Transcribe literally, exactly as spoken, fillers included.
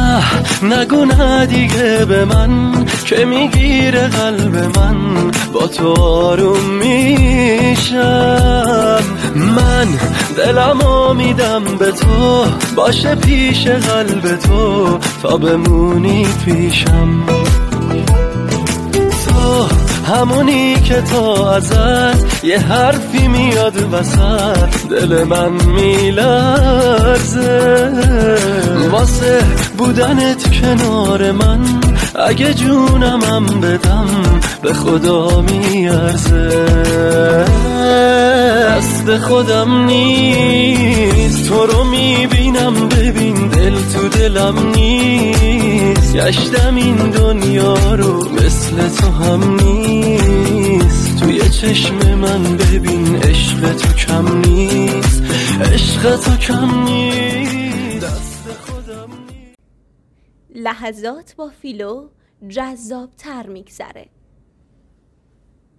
نه نگو نه دیگه به من که میگیره قلب من، با تو آروم میشم. من دلمو میدم به تو، باشه پیش قلب تو تا بمونی پیشم. تو همونی که تا ازت یه حرفی میاد وسط دل من میلرزه. واسه بودنت کنار من اگه جونمم بدم به خدا میارزه. دست خودم نیست تو رو میبینم، ببین دل تو دلم نیست. گشتم این دنیا رو مثل تو هم نیست. توی چشم من ببین عشق تو کم نیست، عشق تو کم نیست. دست خودم نیست. لحظات با فیلو جذاب تر میگذره.